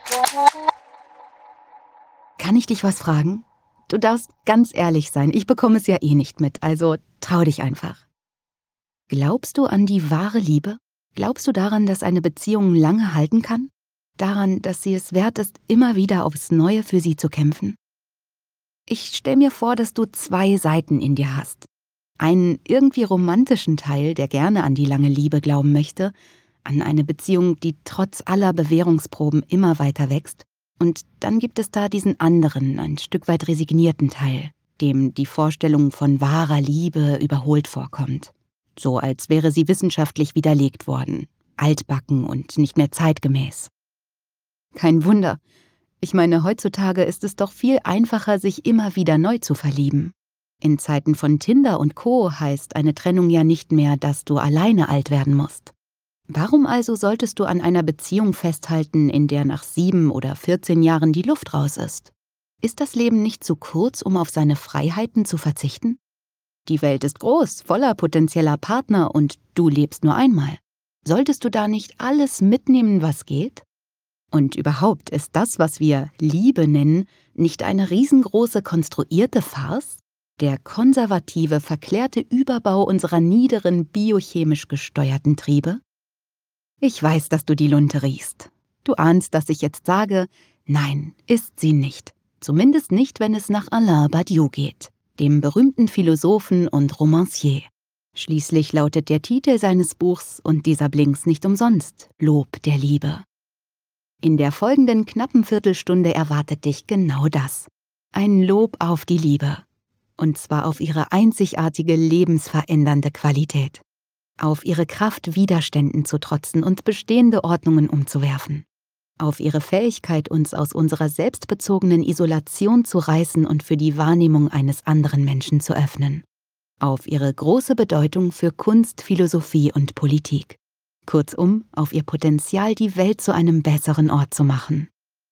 Kann ich dich was fragen? Du darfst ganz ehrlich sein, ich bekomme es ja eh nicht mit, also trau dich einfach. Glaubst du an die wahre Liebe? Glaubst du daran, dass eine Beziehung lange halten kann? Daran, dass sie es wert ist, immer wieder aufs Neue für sie zu kämpfen? Ich stell mir vor, dass du zwei Seiten in dir hast. Einen irgendwie romantischen Teil, der gerne an die lange Liebe glauben möchte, an eine Beziehung, die trotz aller Bewährungsproben immer weiter wächst. Und dann gibt es da diesen anderen, ein Stück weit resignierten Teil, dem die Vorstellung von wahrer Liebe überholt vorkommt. So als wäre sie wissenschaftlich widerlegt worden, altbacken und nicht mehr zeitgemäß. Kein Wunder. Ich meine, heutzutage ist es doch viel einfacher, sich immer wieder neu zu verlieben. In Zeiten von Tinder und Co. heißt eine Trennung ja nicht mehr, dass du alleine alt werden musst. Warum also solltest du an einer Beziehung festhalten, in der nach 7 oder 14 Jahren die Luft raus ist? Ist das Leben nicht zu kurz, um auf seine Freiheiten zu verzichten? Die Welt ist groß, voller potenzieller Partner und du lebst nur einmal. Solltest du da nicht alles mitnehmen, was geht? Und überhaupt, ist das, was wir Liebe nennen, nicht eine riesengroße konstruierte Farce? Der konservative, verklärte Überbau unserer niederen, biochemisch gesteuerten Triebe? Ich weiß, dass du die Lunte riechst. Du ahnst, dass ich jetzt sage, nein, ist sie nicht. Zumindest nicht, wenn es nach Alain Badiou geht, dem berühmten Philosophen und Romancier. Schließlich lautet der Titel seines Buchs und dieser Blinks nicht umsonst Lob der Liebe. In der folgenden knappen Viertelstunde erwartet dich genau das. Ein Lob auf die Liebe. Und zwar auf ihre einzigartige, lebensverändernde Qualität. Auf ihre Kraft, Widerständen zu trotzen und bestehende Ordnungen umzuwerfen. Auf ihre Fähigkeit, uns aus unserer selbstbezogenen Isolation zu reißen und für die Wahrnehmung eines anderen Menschen zu öffnen. Auf ihre große Bedeutung für Kunst, Philosophie und Politik. Kurzum, auf ihr Potenzial, die Welt zu einem besseren Ort zu machen.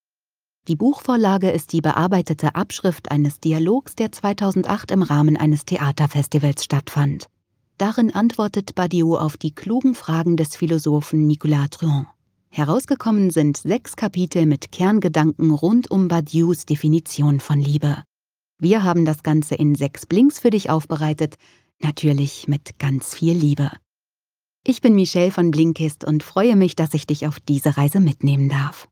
Die Buchvorlage ist die bearbeitete Abschrift eines Dialogs, der 2008 im Rahmen eines Theaterfestivals stattfand. Darin antwortet Badiou auf die klugen Fragen des Philosophen Nicolas Truand. Herausgekommen sind 6 Kapitel mit Kerngedanken rund um Badious Definition von Liebe. Wir haben das Ganze in 6 Blinks für dich aufbereitet, natürlich mit ganz viel Liebe. Ich bin Michelle von Blinkist und freue mich, dass ich dich auf diese Reise mitnehmen darf.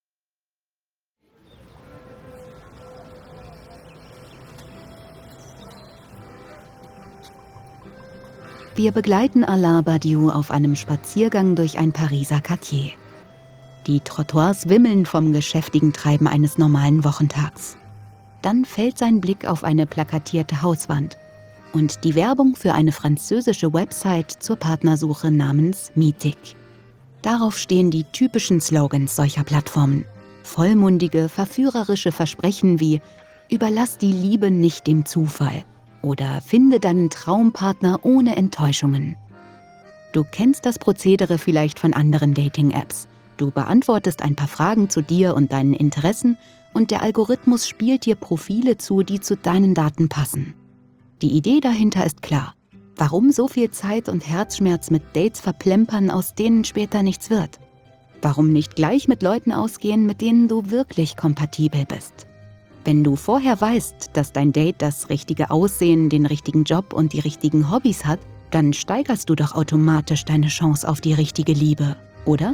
Wir begleiten Alain Badiou auf einem Spaziergang durch ein Pariser Quartier. Die Trottoirs wimmeln vom geschäftigen Treiben eines normalen Wochentags. Dann fällt sein Blick auf eine plakatierte Hauswand und die Werbung für eine französische Website zur Partnersuche namens Meetic. Darauf stehen die typischen Slogans solcher Plattformen. Vollmundige, verführerische Versprechen wie „Überlass die Liebe nicht dem Zufall“ oder „Finde deinen Traumpartner ohne Enttäuschungen“. Du kennst das Prozedere vielleicht von anderen Dating-Apps. Du beantwortest ein paar Fragen zu dir und deinen Interessen und der Algorithmus spielt dir Profile zu, die zu deinen Daten passen. Die Idee dahinter ist klar. Warum so viel Zeit und Herzschmerz mit Dates verplempern, aus denen später nichts wird? Warum nicht gleich mit Leuten ausgehen, mit denen du wirklich kompatibel bist? Wenn du vorher weißt, dass dein Date das richtige Aussehen, den richtigen Job und die richtigen Hobbys hat, dann steigerst du doch automatisch deine Chance auf die richtige Liebe, oder?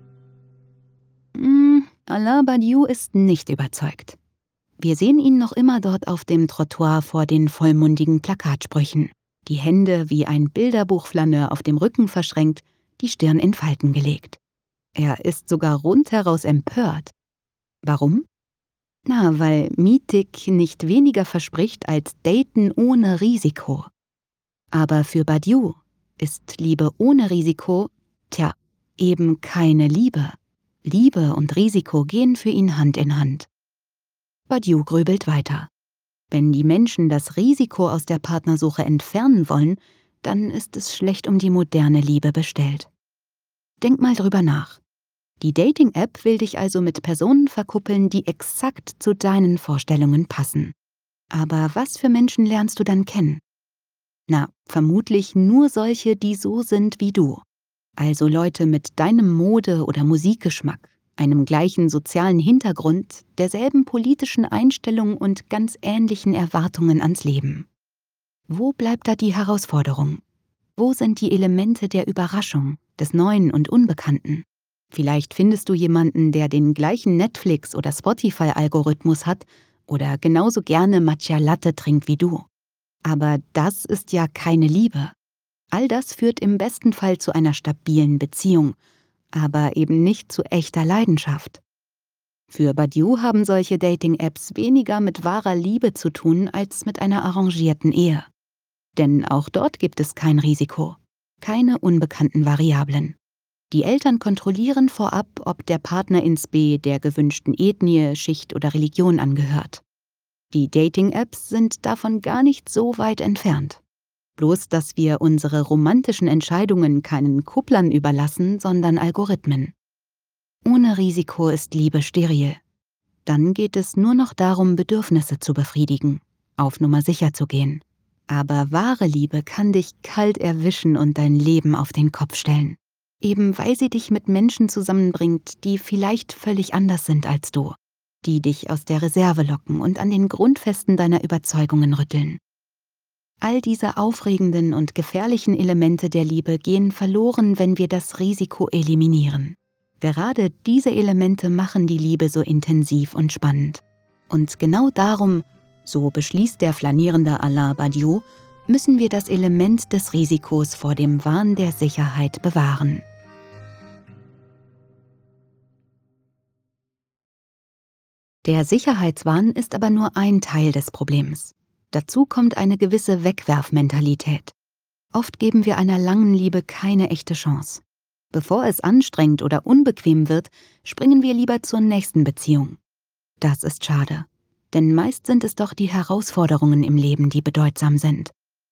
Alain Badiou ist nicht überzeugt. Wir sehen ihn noch immer dort auf dem Trottoir vor den vollmundigen Plakatsprüchen. Die Hände wie ein Bilderbuchflaneur auf dem Rücken verschränkt, die Stirn in Falten gelegt. Er ist sogar rundheraus empört. Warum? Na, weil Meetic nicht weniger verspricht als Daten ohne Risiko. Aber für Badiou ist Liebe ohne Risiko, eben keine Liebe. Liebe und Risiko gehen für ihn Hand in Hand. Badiou grübelt weiter. Wenn die Menschen das Risiko aus der Partnersuche entfernen wollen, dann ist es schlecht um die moderne Liebe bestellt. Denk mal drüber nach. Die Dating-App will dich also mit Personen verkuppeln, die exakt zu deinen Vorstellungen passen. Aber was für Menschen lernst du dann kennen? Na, vermutlich nur solche, die so sind wie du. Also Leute mit deinem Mode- oder Musikgeschmack, einem gleichen sozialen Hintergrund, derselben politischen Einstellung und ganz ähnlichen Erwartungen ans Leben. Wo bleibt da die Herausforderung? Wo sind die Elemente der Überraschung, des Neuen und Unbekannten? Vielleicht findest du jemanden, der den gleichen Netflix- oder Spotify-Algorithmus hat oder genauso gerne Matcha Latte trinkt wie du. Aber das ist ja keine Liebe. All das führt im besten Fall zu einer stabilen Beziehung, aber eben nicht zu echter Leidenschaft. Für Badiou haben solche Dating-Apps weniger mit wahrer Liebe zu tun als mit einer arrangierten Ehe. Denn auch dort gibt es kein Risiko, keine unbekannten Variablen. Die Eltern kontrollieren vorab, ob der Partner ins B der gewünschten Ethnie, Schicht oder Religion angehört. Die Dating-Apps sind davon gar nicht so weit entfernt. Bloß, dass wir unsere romantischen Entscheidungen keinen Kupplern überlassen, sondern Algorithmen. Ohne Risiko ist Liebe steril. Dann geht es nur noch darum, Bedürfnisse zu befriedigen, auf Nummer sicher zu gehen. Aber wahre Liebe kann dich kalt erwischen und dein Leben auf den Kopf stellen. Eben weil sie dich mit Menschen zusammenbringt, die vielleicht völlig anders sind als du, die dich aus der Reserve locken und an den Grundfesten deiner Überzeugungen rütteln. All diese aufregenden und gefährlichen Elemente der Liebe gehen verloren, wenn wir das Risiko eliminieren. Gerade diese Elemente machen die Liebe so intensiv und spannend. Und genau darum, so beschließt der flanierende Alain Badiou, müssen wir das Element des Risikos vor dem Wahn der Sicherheit bewahren. Der Sicherheitswahn ist aber nur ein Teil des Problems. Dazu kommt eine gewisse Wegwerfmentalität. Oft geben wir einer langen Liebe keine echte Chance. Bevor es anstrengend oder unbequem wird, springen wir lieber zur nächsten Beziehung. Das ist schade, denn meist sind es doch die Herausforderungen im Leben, die bedeutsam sind.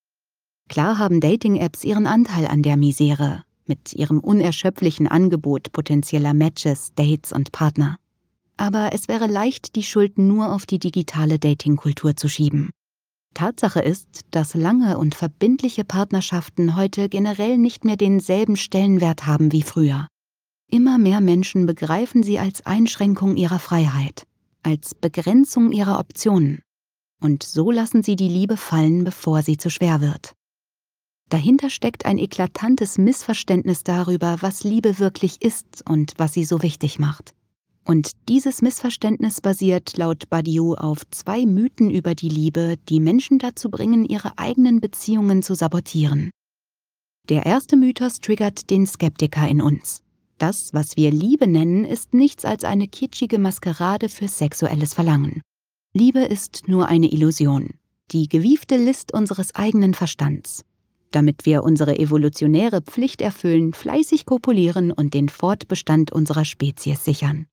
Klar haben Dating-Apps ihren Anteil an der Misere, mit ihrem unerschöpflichen Angebot potenzieller Matches, Dates und Partner. Aber es wäre leicht, die Schuld nur auf die digitale Datingkultur zu schieben. Tatsache ist, dass lange und verbindliche Partnerschaften heute generell nicht mehr denselben Stellenwert haben wie früher. Immer mehr Menschen begreifen sie als Einschränkung ihrer Freiheit, als Begrenzung ihrer Optionen. Und so lassen sie die Liebe fallen, bevor sie zu schwer wird. Dahinter steckt ein eklatantes Missverständnis darüber, was Liebe wirklich ist und was sie so wichtig macht. Und dieses Missverständnis basiert laut Badiou auf 2 Mythen über die Liebe, die Menschen dazu bringen, ihre eigenen Beziehungen zu sabotieren. Der erste Mythos triggert den Skeptiker in uns. Das, was wir Liebe nennen, ist nichts als eine kitschige Maskerade für sexuelles Verlangen. Liebe ist nur eine Illusion, die gewiefte List unseres eigenen Verstands. Damit wir unsere evolutionäre Pflicht erfüllen, fleißig kopulieren und den Fortbestand unserer Spezies sichern.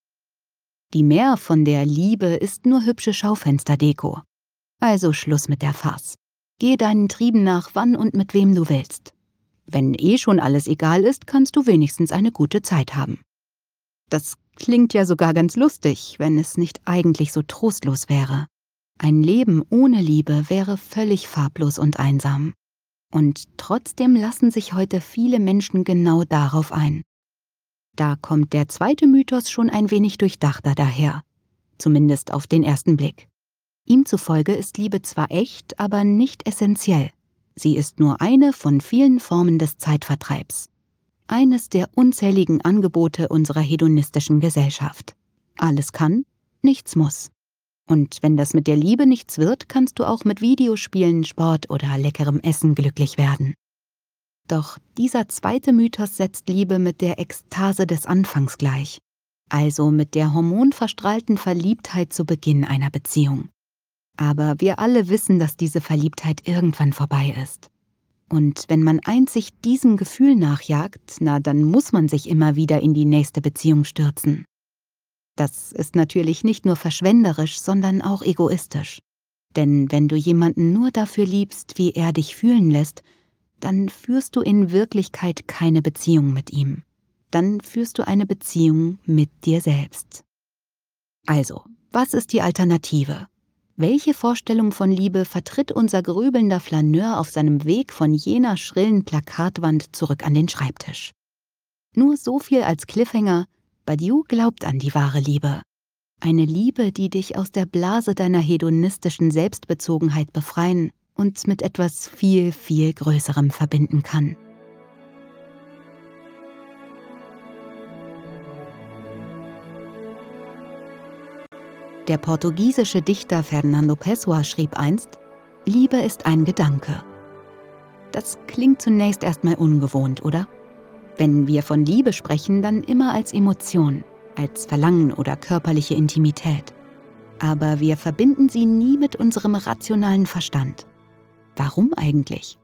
Die Mehr von der Liebe ist nur hübsche Schaufensterdeko. Also Schluss mit der Farce. Geh deinen Trieben nach, wann und mit wem du willst. Wenn schon alles egal ist, kannst du wenigstens eine gute Zeit haben. Das klingt ja sogar ganz lustig, wenn es nicht eigentlich so trostlos wäre. Ein Leben ohne Liebe wäre völlig farblos und einsam. Und trotzdem lassen sich heute viele Menschen genau darauf ein. Da kommt der zweite Mythos schon ein wenig durchdachter daher, zumindest auf den ersten Blick. Ihm zufolge ist Liebe zwar echt, aber nicht essentiell. Sie ist nur eine von vielen Formen des Zeitvertreibs. Eines der unzähligen Angebote unserer hedonistischen Gesellschaft. Alles kann, nichts muss. Und wenn das mit der Liebe nichts wird, kannst du auch mit Videospielen, Sport oder leckerem Essen glücklich werden. Doch dieser zweite Mythos setzt Liebe mit der Ekstase des Anfangs gleich, also mit der hormonverstrahlten Verliebtheit zu Beginn einer Beziehung. Aber wir alle wissen, dass diese Verliebtheit irgendwann vorbei ist. Und wenn man einzig diesem Gefühl nachjagt, na dann muss man sich immer wieder in die nächste Beziehung stürzen. Das ist natürlich nicht nur verschwenderisch, sondern auch egoistisch. Denn wenn du jemanden nur dafür liebst, wie er dich fühlen lässt, dann führst du in Wirklichkeit keine Beziehung mit ihm. Dann führst du eine Beziehung mit dir selbst. Also, was ist die Alternative? Welche Vorstellung von Liebe vertritt unser grübelnder Flaneur auf seinem Weg von jener schrillen Plakatwand zurück an den Schreibtisch? Nur so viel als Cliffhanger: Badiou glaubt an die wahre Liebe. Eine Liebe, die dich aus der Blase deiner hedonistischen Selbstbezogenheit befreien und mit etwas viel, viel Größerem verbinden kann. Der portugiesische Dichter Fernando Pessoa schrieb einst: Liebe ist ein Gedanke. Das klingt zunächst erstmal ungewohnt, oder? Wenn wir von Liebe sprechen, dann immer als Emotion, als Verlangen oder körperliche Intimität. Aber wir verbinden sie nie mit unserem rationalen Verstand. Warum eigentlich?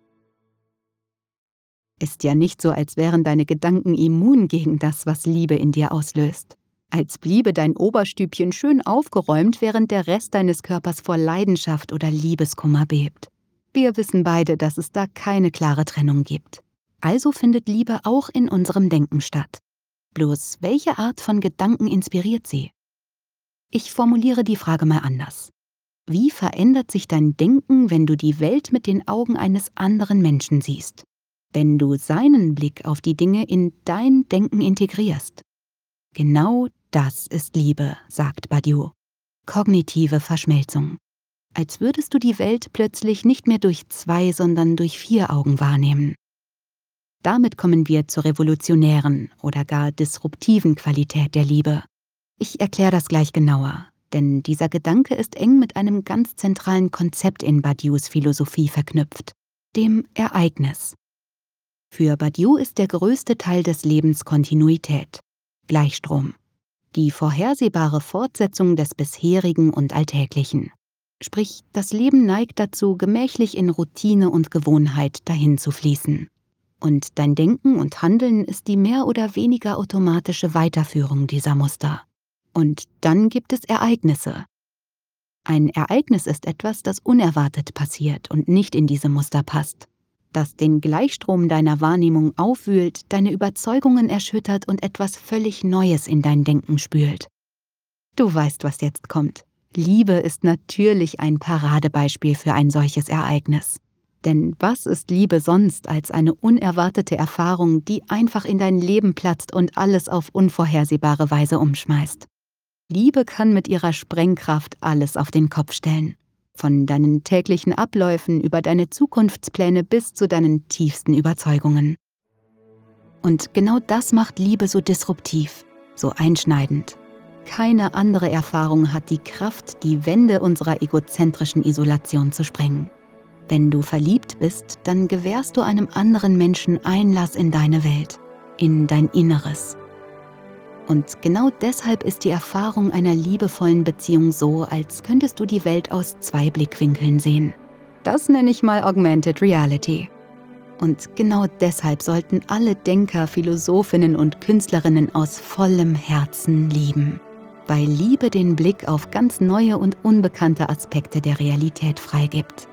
Ist ja nicht so, als wären deine Gedanken immun gegen das, was Liebe in dir auslöst. Als bliebe dein Oberstübchen schön aufgeräumt, während der Rest deines Körpers vor Leidenschaft oder Liebeskummer bebt. Wir wissen beide, dass es da keine klare Trennung gibt. Also findet Liebe auch in unserem Denken statt. Bloß welche Art von Gedanken inspiriert sie? Ich formuliere die Frage mal anders. Wie verändert sich dein Denken, wenn du die Welt mit den Augen eines anderen Menschen siehst? Wenn du seinen Blick auf die Dinge in dein Denken integrierst? Genau das ist Liebe, sagt Badiou. Kognitive Verschmelzung. Als würdest du die Welt plötzlich nicht mehr durch 2, sondern durch 4 Augen wahrnehmen. Damit kommen wir zur revolutionären oder gar disruptiven Qualität der Liebe. Ich erkläre das gleich genauer, denn dieser Gedanke ist eng mit einem ganz zentralen Konzept in Badious Philosophie verknüpft, dem Ereignis. Für Badiou ist der größte Teil des Lebens Kontinuität, Gleichstrom, die vorhersehbare Fortsetzung des Bisherigen und Alltäglichen. Sprich, das Leben neigt dazu, gemächlich in Routine und Gewohnheit dahin zu fließen. Und dein Denken und Handeln ist die mehr oder weniger automatische Weiterführung dieser Muster. Und dann gibt es Ereignisse. Ein Ereignis ist etwas, das unerwartet passiert und nicht in diese Muster passt, das den Gleichstrom deiner Wahrnehmung aufwühlt, deine Überzeugungen erschüttert und etwas völlig Neues in dein Denken spült. Du weißt, was jetzt kommt. Liebe ist natürlich ein Paradebeispiel für ein solches Ereignis. Denn was ist Liebe sonst als eine unerwartete Erfahrung, die einfach in dein Leben platzt und alles auf unvorhersehbare Weise umschmeißt? Liebe kann mit ihrer Sprengkraft alles auf den Kopf stellen. Von deinen täglichen Abläufen über deine Zukunftspläne bis zu deinen tiefsten Überzeugungen. Und genau das macht Liebe so disruptiv, so einschneidend. Keine andere Erfahrung hat die Kraft, die Wände unserer egozentrischen Isolation zu sprengen. Wenn du verliebt bist, dann gewährst du einem anderen Menschen Einlass in deine Welt, in dein Inneres. Und genau deshalb ist die Erfahrung einer liebevollen Beziehung so, als könntest du die Welt aus 2 Blickwinkeln sehen. Das nenne ich mal Augmented Reality. Und genau deshalb sollten alle Denker, Philosophinnen und Künstlerinnen aus vollem Herzen lieben. Weil Liebe den Blick auf ganz neue und unbekannte Aspekte der Realität freigibt.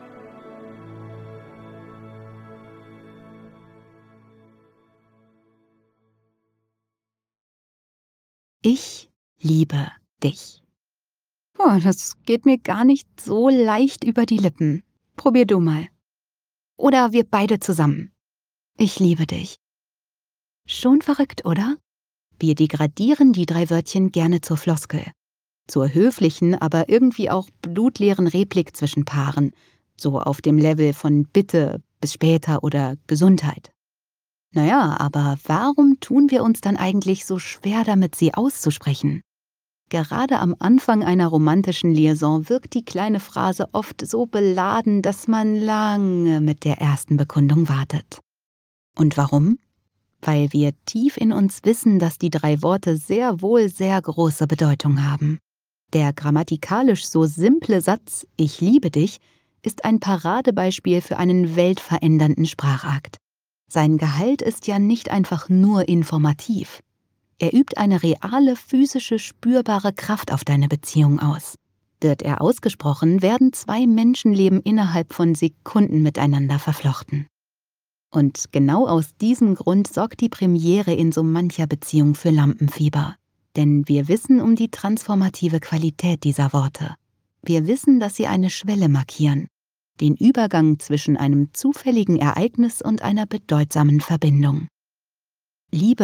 Ich liebe dich. Das geht mir gar nicht so leicht über die Lippen. Probier du mal. Oder wir beide zusammen. Ich liebe dich. Schon verrückt, oder? Wir degradieren die 3 Wörtchen gerne zur Floskel. Zur höflichen, aber irgendwie auch blutleeren Replik zwischen Paaren. So auf dem Level von Bitte, bis später oder Gesundheit. Naja, aber warum tun wir uns dann eigentlich so schwer damit, sie auszusprechen? Gerade am Anfang einer romantischen Liaison wirkt die kleine Phrase oft so beladen, dass man lange mit der ersten Bekundung wartet. Und warum? Weil wir tief in uns wissen, dass die 3 Worte sehr wohl sehr große Bedeutung haben. Der grammatikalisch so simple Satz „Ich liebe dich“ ist ein Paradebeispiel für einen weltverändernden Sprachakt. Sein Gehalt ist ja nicht einfach nur informativ. Er übt eine reale, physische, spürbare Kraft auf deine Beziehung aus. Wird er ausgesprochen, werden 2 Menschenleben innerhalb von Sekunden miteinander verflochten. Und genau aus diesem Grund sorgt die Premiere in so mancher Beziehung für Lampenfieber. Denn wir wissen um die transformative Qualität dieser Worte. Wir wissen, dass sie eine Schwelle markieren. Den Übergang zwischen einem zufälligen Ereignis und einer bedeutsamen Verbindung. Liebe,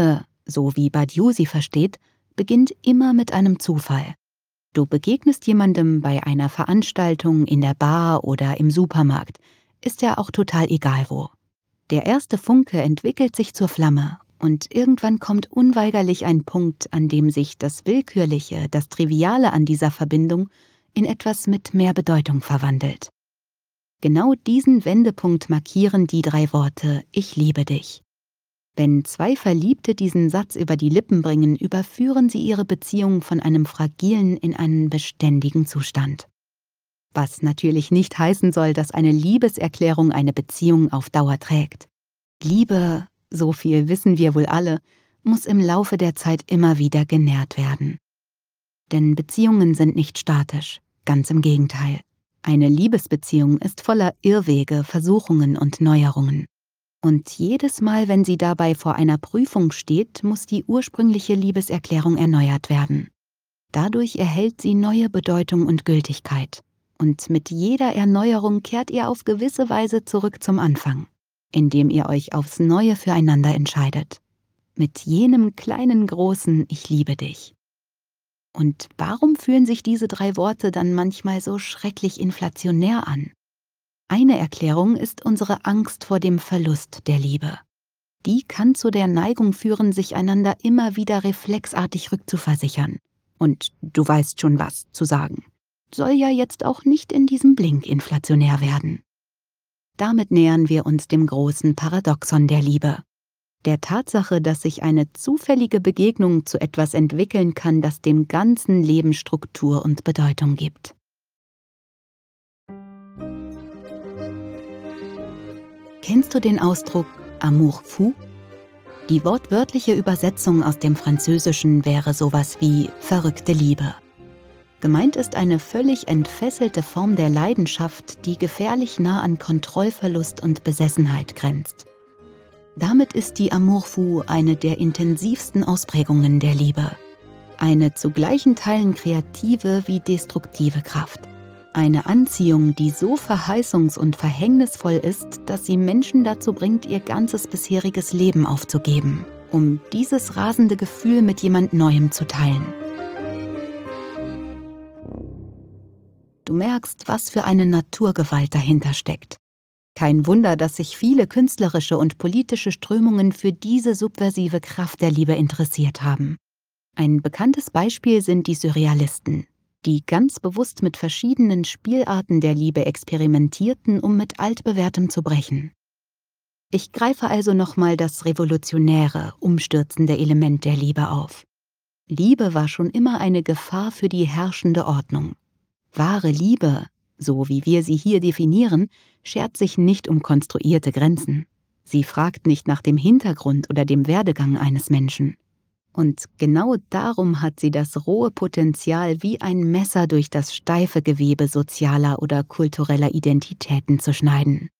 so wie Badiou sie versteht, beginnt immer mit einem Zufall. Du begegnest jemandem bei einer Veranstaltung, in der Bar oder im Supermarkt. Ist ja auch total egal wo. Der erste Funke entwickelt sich zur Flamme und irgendwann kommt unweigerlich ein Punkt, an dem sich das Willkürliche, das Triviale an dieser Verbindung in etwas mit mehr Bedeutung verwandelt. Genau diesen Wendepunkt markieren die 3 Worte „Ich liebe dich“. Wenn 2 Verliebte diesen Satz über die Lippen bringen, überführen sie ihre Beziehung von einem fragilen in einen beständigen Zustand. Was natürlich nicht heißen soll, dass eine Liebeserklärung eine Beziehung auf Dauer trägt. Liebe, so viel wissen wir wohl alle, muss im Laufe der Zeit immer wieder genährt werden. Denn Beziehungen sind nicht statisch, ganz im Gegenteil. Eine Liebesbeziehung ist voller Irrwege, Versuchungen und Neuerungen. Und jedes Mal, wenn sie dabei vor einer Prüfung steht, muss die ursprüngliche Liebeserklärung erneuert werden. Dadurch erhält sie neue Bedeutung und Gültigkeit. Und mit jeder Erneuerung kehrt ihr auf gewisse Weise zurück zum Anfang, indem ihr euch aufs Neue füreinander entscheidet. Mit jenem kleinen, großen „Ich liebe dich“. Und warum fühlen sich diese 3 Worte dann manchmal so schrecklich inflationär an? Eine Erklärung ist unsere Angst vor dem Verlust der Liebe. Die kann zu der Neigung führen, sich einander immer wieder reflexartig rückzuversichern. Und du weißt schon was zu sagen. Soll ja jetzt auch nicht in diesem Blink inflationär werden. Damit nähern wir uns dem großen Paradoxon der Liebe. Der Tatsache, dass sich eine zufällige Begegnung zu etwas entwickeln kann, das dem ganzen Leben Struktur und Bedeutung gibt. Kennst du den Ausdruck Amour fou? Die wortwörtliche Übersetzung aus dem Französischen wäre sowas wie verrückte Liebe. Gemeint ist eine völlig entfesselte Form der Leidenschaft, die gefährlich nah an Kontrollverlust und Besessenheit grenzt. Damit ist die Amour fou eine der intensivsten Ausprägungen der Liebe. Eine zu gleichen Teilen kreative wie destruktive Kraft. Eine Anziehung, die so verheißungs- und verhängnisvoll ist, dass sie Menschen dazu bringt, ihr ganzes bisheriges Leben aufzugeben, um dieses rasende Gefühl mit jemand Neuem zu teilen. Du merkst, was für eine Naturgewalt dahinter steckt. Kein Wunder, dass sich viele künstlerische und politische Strömungen für diese subversive Kraft der Liebe interessiert haben. Ein bekanntes Beispiel sind die Surrealisten, die ganz bewusst mit verschiedenen Spielarten der Liebe experimentierten, um mit Altbewährtem zu brechen. Ich greife also nochmal das revolutionäre, umstürzende Element der Liebe auf. Liebe war schon immer eine Gefahr für die herrschende Ordnung. Wahre Liebe, so wie wir sie hier definieren, schert sich nicht um konstruierte Grenzen. Sie fragt nicht nach dem Hintergrund oder dem Werdegang eines Menschen. Und genau darum hat sie das rohe Potenzial, wie ein Messer durch das steife Gewebe sozialer oder kultureller Identitäten zu schneiden.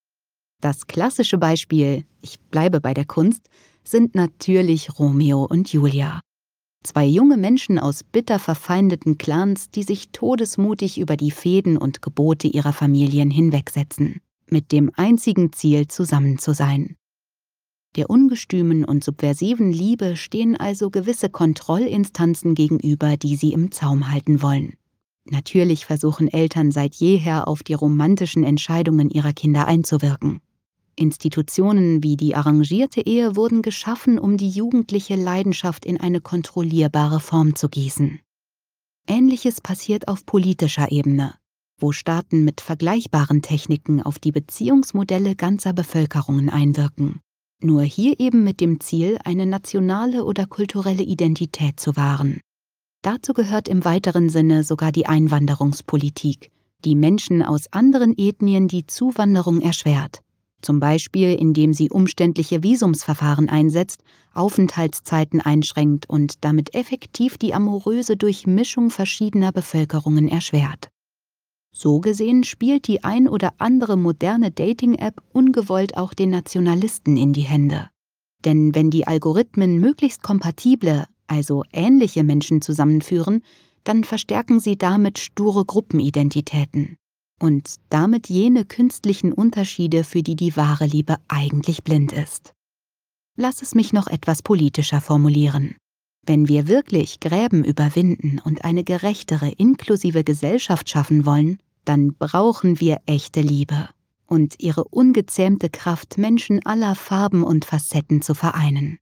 Das klassische Beispiel, ich bleibe bei der Kunst, sind natürlich Romeo und Julia. 2 junge Menschen aus bitter verfeindeten Clans, die sich todesmutig über die Fehden und Gebote ihrer Familien hinwegsetzen, mit dem einzigen Ziel, zusammen zu sein. Der ungestümen und subversiven Liebe stehen also gewisse Kontrollinstanzen gegenüber, die sie im Zaum halten wollen. Natürlich versuchen Eltern seit jeher auf die romantischen Entscheidungen ihrer Kinder einzuwirken. Institutionen wie die arrangierte Ehe wurden geschaffen, um die jugendliche Leidenschaft in eine kontrollierbare Form zu gießen. Ähnliches passiert auf politischer Ebene, wo Staaten mit vergleichbaren Techniken auf die Beziehungsmodelle ganzer Bevölkerungen einwirken. Nur hier eben mit dem Ziel, eine nationale oder kulturelle Identität zu wahren. Dazu gehört im weiteren Sinne sogar die Einwanderungspolitik, die Menschen aus anderen Ethnien die Zuwanderung erschwert. Zum Beispiel, indem sie umständliche Visumsverfahren einsetzt, Aufenthaltszeiten einschränkt und damit effektiv die amoröse Durchmischung verschiedener Bevölkerungen erschwert. So gesehen spielt die ein oder andere moderne Dating-App ungewollt auch den Nationalisten in die Hände. Denn wenn die Algorithmen möglichst kompatible, also ähnliche Menschen zusammenführen, dann verstärken sie damit sture Gruppenidentitäten. Und damit jene künstlichen Unterschiede, für die die wahre Liebe eigentlich blind ist. Lass es mich noch etwas politischer formulieren. Wenn wir wirklich Gräben überwinden und eine gerechtere, inklusive Gesellschaft schaffen wollen, dann brauchen wir echte Liebe und ihre ungezähmte Kraft, Menschen aller Farben und Facetten zu vereinen.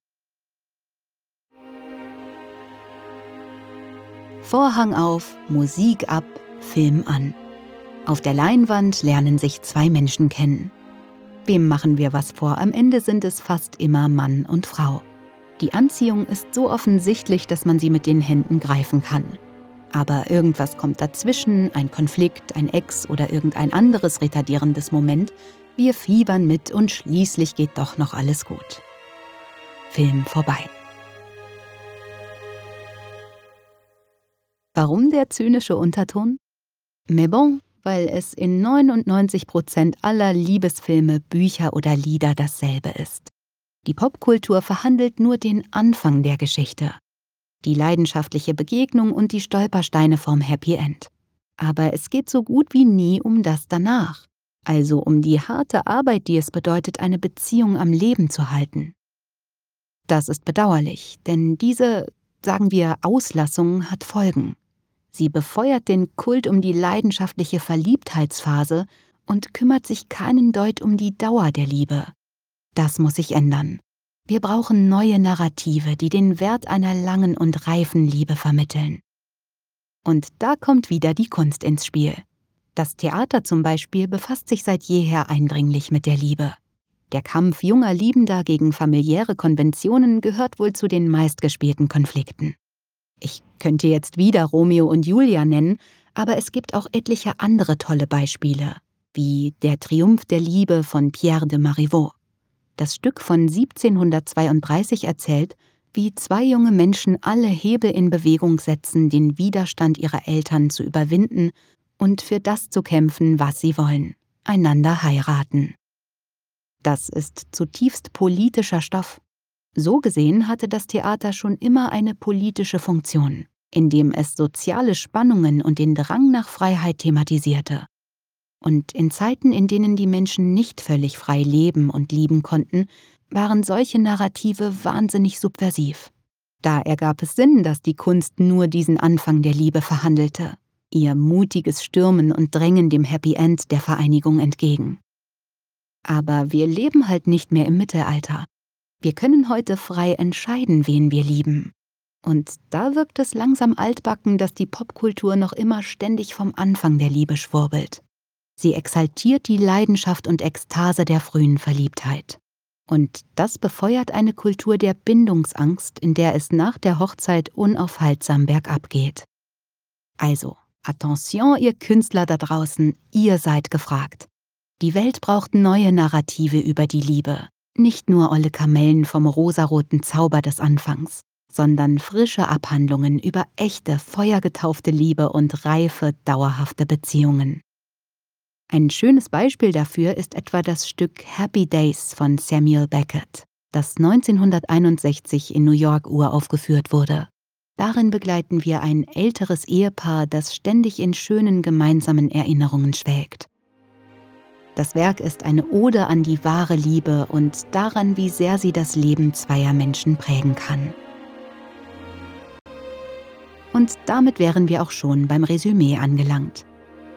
Vorhang auf, Musik ab, Film an. Auf der Leinwand lernen sich zwei Menschen kennen. Wem machen wir was vor? Am Ende sind es fast immer Mann und Frau. Die Anziehung ist so offensichtlich, dass man sie mit den Händen greifen kann. Aber irgendwas kommt dazwischen, ein Konflikt, ein Ex oder irgendein anderes retardierendes Moment. Wir fiebern mit und schließlich geht doch noch alles gut. Film vorbei. Warum der zynische Unterton? Mais bon, weil es in 99% aller Liebesfilme, Bücher oder Lieder dasselbe ist. Die Popkultur verhandelt nur den Anfang der Geschichte. Die leidenschaftliche Begegnung und die Stolpersteine vom Happy End. Aber es geht so gut wie nie um das danach. Also um die harte Arbeit, die es bedeutet, eine Beziehung am Leben zu halten. Das ist bedauerlich, denn diese, sagen wir, Auslassung hat Folgen. Sie befeuert den Kult um die leidenschaftliche Verliebtheitsphase und kümmert sich keinen Deut um die Dauer der Liebe. Das muss sich ändern. Wir brauchen neue Narrative, die den Wert einer langen und reifen Liebe vermitteln. Und da kommt wieder die Kunst ins Spiel. Das Theater zum Beispiel befasst sich seit jeher eindringlich mit der Liebe. Der Kampf junger Liebender gegen familiäre Konventionen gehört wohl zu den meistgespielten Konflikten. Ich könnte jetzt wieder Romeo und Julia nennen, aber es gibt auch etliche andere tolle Beispiele, wie Der Triumph der Liebe von Pierre de Marivaux. Das Stück von 1732 erzählt, wie zwei junge Menschen alle Hebel in Bewegung setzen, den Widerstand ihrer Eltern zu überwinden und für das zu kämpfen, was sie wollen: einander heiraten. Das ist zutiefst politischer Stoff. So gesehen hatte das Theater schon immer eine politische Funktion, indem es soziale Spannungen und den Drang nach Freiheit thematisierte. Und in Zeiten, in denen die Menschen nicht völlig frei leben und lieben konnten, waren solche Narrative wahnsinnig subversiv. Da ergab es Sinn, dass die Kunst nur diesen Anfang der Liebe verhandelte, ihr mutiges Stürmen und Drängen dem Happy End der Vereinigung entgegen. Aber wir leben halt nicht mehr im Mittelalter. Wir können heute frei entscheiden, wen wir lieben. Und da wirkt es langsam altbacken, dass die Popkultur noch immer ständig vom Anfang der Liebe schwurbelt. Sie exaltiert die Leidenschaft und Ekstase der frühen Verliebtheit. Und das befeuert eine Kultur der Bindungsangst, in der es nach der Hochzeit unaufhaltsam bergab geht. Also, attention, ihr Künstler da draußen, ihr seid gefragt. Die Welt braucht neue Narrative über die Liebe. Nicht nur olle Kamellen vom rosaroten Zauber des Anfangs, sondern frische Abhandlungen über echte, feuergetaufte Liebe und reife, dauerhafte Beziehungen. Ein schönes Beispiel dafür ist etwa das Stück Happy Days von Samuel Beckett, das 1961 in New York uraufgeführt wurde. Darin begleiten wir ein älteres Ehepaar, das ständig in schönen gemeinsamen Erinnerungen schwelgt. Das Werk ist eine Ode an die wahre Liebe und daran, wie sehr sie das Leben zweier Menschen prägen kann. Und damit wären wir auch schon beim Resümee angelangt.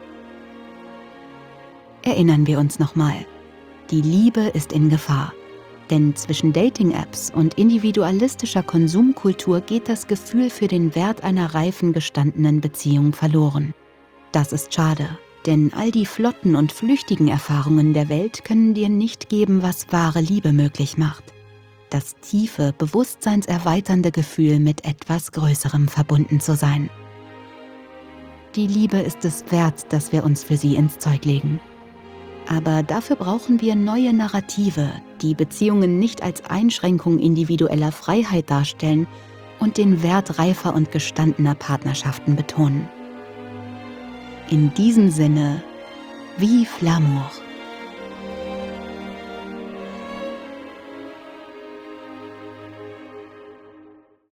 Erinnern wir uns nochmal. Die Liebe ist in Gefahr. Denn zwischen Dating-Apps und individualistischer Konsumkultur geht das Gefühl für den Wert einer reifen, gestandenen Beziehung verloren. Das ist schade, denn all die flotten und flüchtigen Erfahrungen der Welt können dir nicht geben, was wahre Liebe möglich macht. Das tiefe, bewusstseinserweiternde Gefühl, mit etwas Größerem verbunden zu sein. Die Liebe ist es wert, dass wir uns für sie ins Zeug legen. Aber dafür brauchen wir neue Narrative, die Beziehungen nicht als Einschränkung individueller Freiheit darstellen und den Wert reifer und gestandener Partnerschaften betonen. In diesem Sinne, vive l'amour!